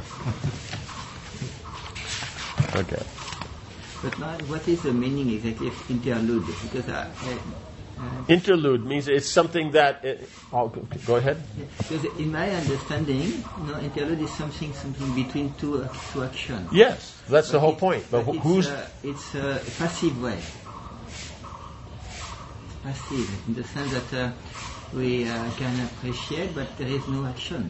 Okay. But now, what is the meaning exactly of interlude? Because I... I Uh, interlude means it's something that it, oh, go ahead. Because in my understanding, you know, interlude is something something between two uh, two actions. Yes, that's but the whole it, point. But, but it's, who's uh, it's a passive way. It's passive in the sense that uh, we uh, can appreciate, but there is no action.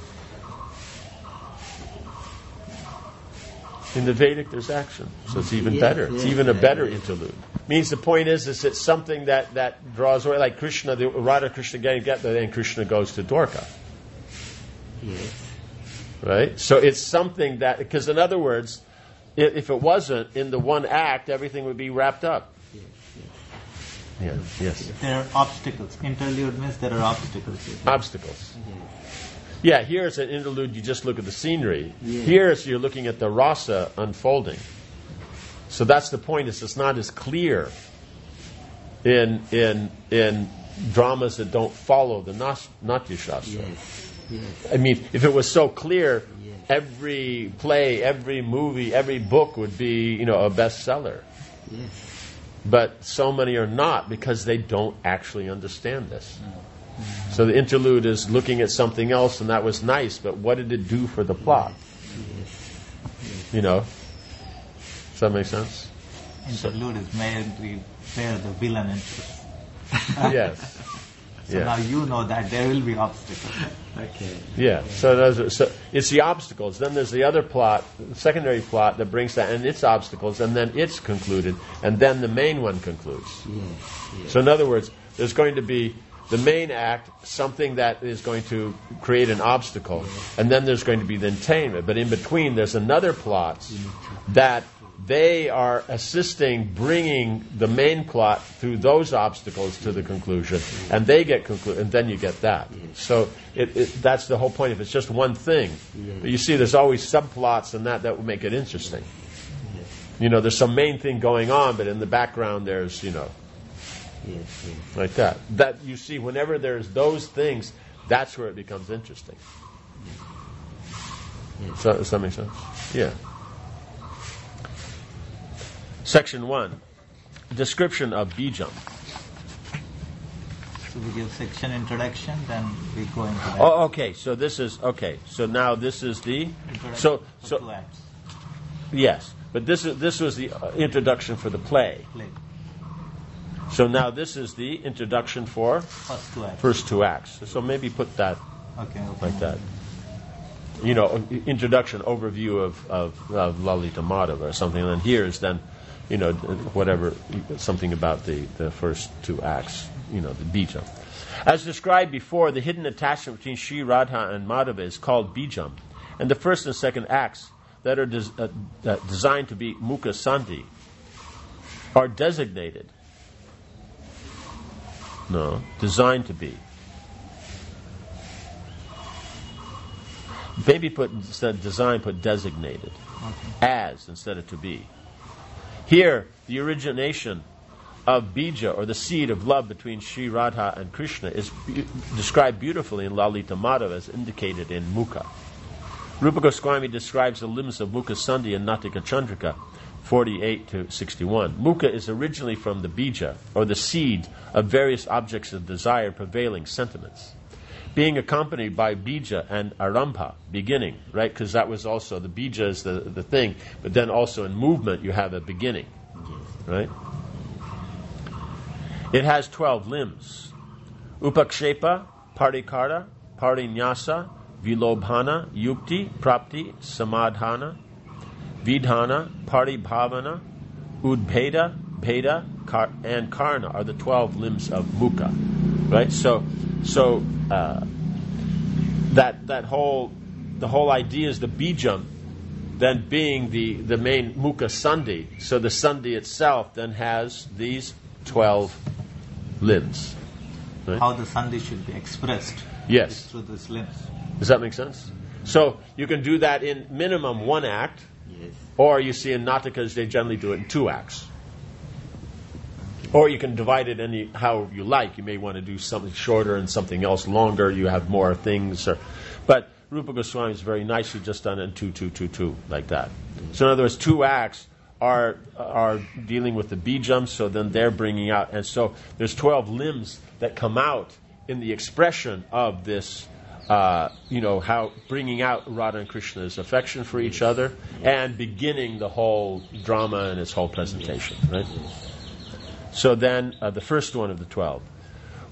In the Vedic, there's action, so it's even Yes, better. It's yes, even a yes. better interlude. Means the point is, is it's something that, that draws away, like Krishna, the Radha Krishna getting get there, then Krishna goes to Dwarka, Yes. right? So it's something that, because in other words, i- if it wasn't in the one act, everything would be wrapped up. Yes, Yeah. Yes. There are obstacles. Interlude means there are obstacles. Obstacles. yes. Yeah, here it's an interlude, you just look at the scenery. Yeah. Here it's you're looking at the rasa unfolding. So that's the point, is it's not as clear in in in dramas that don't follow the Nas- Natya Shastra. Yes, yes, I mean, if it was so clear, Yes. every play, every movie, every book would be, you know, a bestseller. yes. But so many are not because they don't actually understand this. So the interlude is looking at something else, and that was nice, but what did it do for the plot? You know? Does that make sense? Interlude is made we bear the villain interest. Yes. So now Yeah. you know that there will be obstacles. Okay. Yeah. So, those are, so it's the obstacles. Then there's the other plot, the secondary plot that brings that, and its obstacles, and then it's concluded, and then the main one concludes. Yes, yes. So in other words, there's going to be the main act, something that is going to create an obstacle, and then there's going to be the entertainment. But in between, there's another plot that they are assisting bringing the main plot through those obstacles to the conclusion, and they get concluded, and then you get that. So it, it, that's the whole point. If it's just one thing, but you see, there's always subplots, and that that will make it interesting. You know, there's some main thing going on, but in the background, there's, you know, Yes, yes. like that. That you see, whenever there's those things, that's where it becomes interesting. Yes. So, does that make sense? Yeah. Section one, description of bijam. So we give section introduction, then we go into that. Oh, okay. So this is okay. So now this is the Introduction so for so two acts. yes, but this is this was the uh, introduction for the play. Play. So now this is the introduction for First two acts. first two acts. So maybe put that Okay, okay. like that. You know, introduction, overview of, of, of Lalita Madhava or something. And then here is then, you know, whatever, something about the, the first two acts, you know, the bijam. As described before, the hidden attachment between Sri Radha and Madhava is called bijam. And the first and second acts that are des- uh, uh, designed to be mukha sandhi are designated. No, designed to be. Maybe put instead of design, put designated. As instead of to be. Here, the origination of bija, or the seed of love between Sri Radha and Krishna, is bu- described beautifully in Lalita Madhava as indicated in Mukha. Rupa Goswami describes the limbs of Mukha Sandhi in Natika Chandrika forty-eight to sixty-one. Mukha is originally from the bija, or the seed of various objects of desire, prevailing sentiments, being accompanied by bija and arambha, beginning, right? Because that was also, the bija is the, the thing, but then also in movement you have a beginning, right? It has twelve limbs. Upakshepa, Parikarta, Parinyasa, Vilobhana, Yukti, Prapti, Samadhana, Vidhana, Paribhavana, Udbheda, Bheda, Kar- and Karna are the twelve limbs of Mukha, right? So, so uh, that that whole the whole idea is the bijam, then being the the main Mukha Sandhi. So the Sandhi itself then has these twelve limbs. Right? How the sandhi should be expressed Yes. is through these limbs. Does that make sense? So you can do that in minimum one act. Yes. Or you see in Natikas, they generally do it in two acts. Or you can divide it any how you like. You may want to do something shorter and something else longer. You have more things. Or, but Rupa Goswami is very nicely just done it in two, two, two, two, like that. So in other words, two acts are are dealing with the bijam, so then they're bringing out. And so there's twelve limbs that come out in the expression of this Uh, you know, how bringing out Radha and Krishna's affection for each other and beginning the whole drama and its whole presentation, right? So then, uh, the first one of the twelve.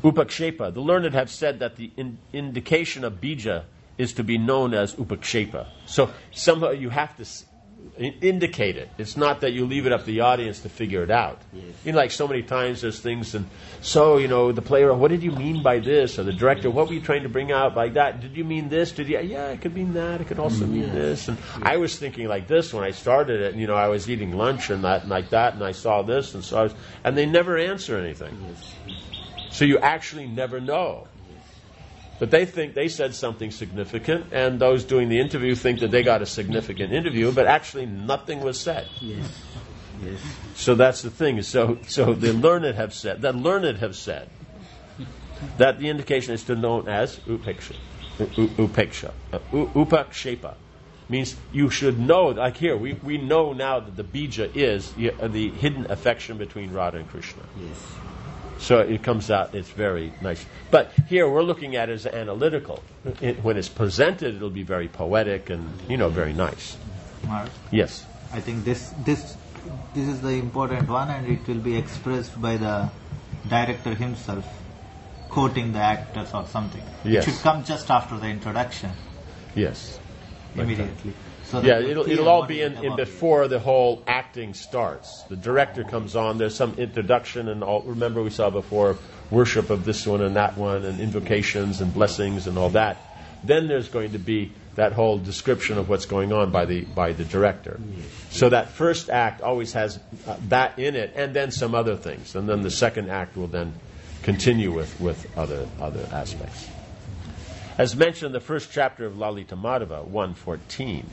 Upakshepa. The learned have said that the in- indication of bija is to be known as upakshepa. So somehow you have to s- indicate it. It's not that you leave it up to the audience to figure it out. Yes. You know, like so many times there's things, and so, you know, the player, what did you mean by this? Or the director, what were you trying to bring out like that? Did you mean this? Did you? Yeah, it could mean that. It could also mean Yes. this. And I was thinking like this when I started it. And, you know, I was eating lunch and that and like that, and I saw this, and so I was, and they never answer anything. Yes. So you actually never know. But they think they said something significant, and those doing the interview think that they got a significant interview, but actually nothing was said. Yes. Yes. So that's the thing. So, so the learned have said that learned have said that the indication is to known as upeksha, u- upeksha, uh, u- upakshepa, means you should know. Like here, we, we know now that the bija is uh, the hidden affection between Radha and Krishna. Yes. So it comes out, it's very nice. But here we're looking at it as analytical. It, when it's presented, it'll be very poetic and, you know, very nice. Mark, Yes. I think this this this is the important one, and it will be expressed by the director himself, quoting the actors or something. Yes. It should come just after the introduction, Yes. Like that. immediately. So that Yeah, we it'll, feel it'll all what be is in, in about. before the whole acting starts. The director comes on, there's some introduction, and all. Remember we saw before worship of this one and that one, and invocations and blessings and all that. Then there's going to be that whole description of what's going on by the by the director. So that first act always has uh, that in it, and then some other things, and then the second act will then continue with, with other other aspects. As mentioned in the first chapter of Lalita Madhava, one fourteen.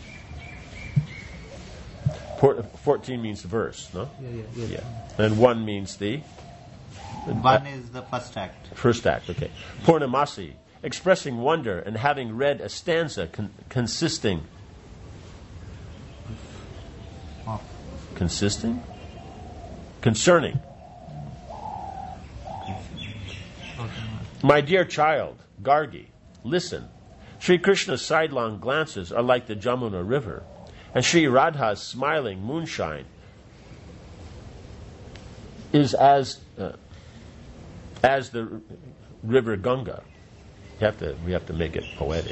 fourteen means verse, no? Yeah, yeah, yeah. Yeah. And one means the One is the first act. first act, okay. Purnamasi, expressing wonder and having read a stanza con- consisting. Oh. Consisting? Concerning. My dear child, Gargi, listen. Sri Krishna's sidelong glances are like the Jamuna River, and Sri Radha's smiling moonshine is as uh, as the r- river Ganga. You have to, we have to make it poetic.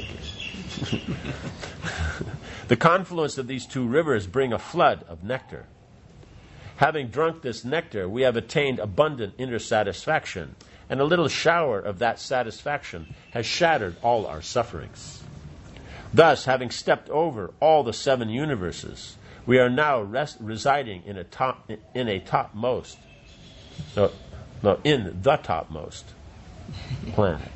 The confluence of these two rivers bring a flood of nectar. Having drunk this nectar, we have attained abundant inner satisfaction, and a little shower of that satisfaction has shattered all our sufferings. Thus, having stepped over all the seven universes, we are now rest, residing in a top in a topmost, no, no, in the topmost planet.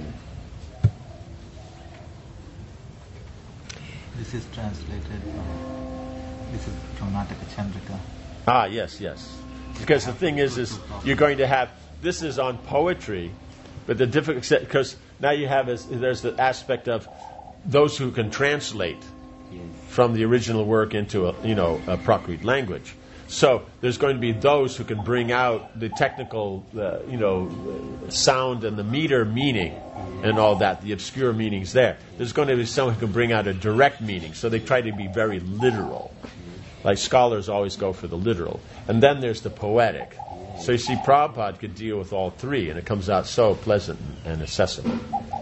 This is translated from, this is from Nataka Chandrika. Ah, yes, yes. Because the thing is, is you're going to have, this is on poetry, but the difficult, because now you have, is, there's the aspect of those who can translate from the original work into a, you know, a Prakrit language. So there's going to be those who can bring out the technical, uh, you know, uh, sound and the meter meaning and all that, the obscure meanings there. There's going to be someone who can bring out a direct meaning. So they try to be very literal. Like scholars always go for the literal. And then there's the poetic. So you see, Prabhupada could deal with all three, and it comes out so pleasant and accessible.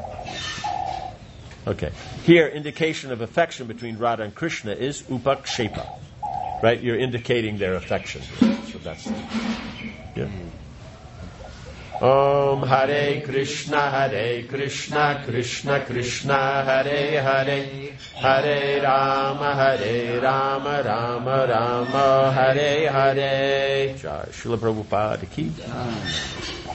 Okay. Here, indication of affection between Radha and Krishna is upakshepa. Right? You're indicating their affection. So that's it. Yeah. Om Hare Krishna, Hare Krishna, Krishna Krishna, Hare Hare, Hare Rama, Hare Rama, Rama Rama, Hare Hare. Jai Srila Prabhupada ki jai.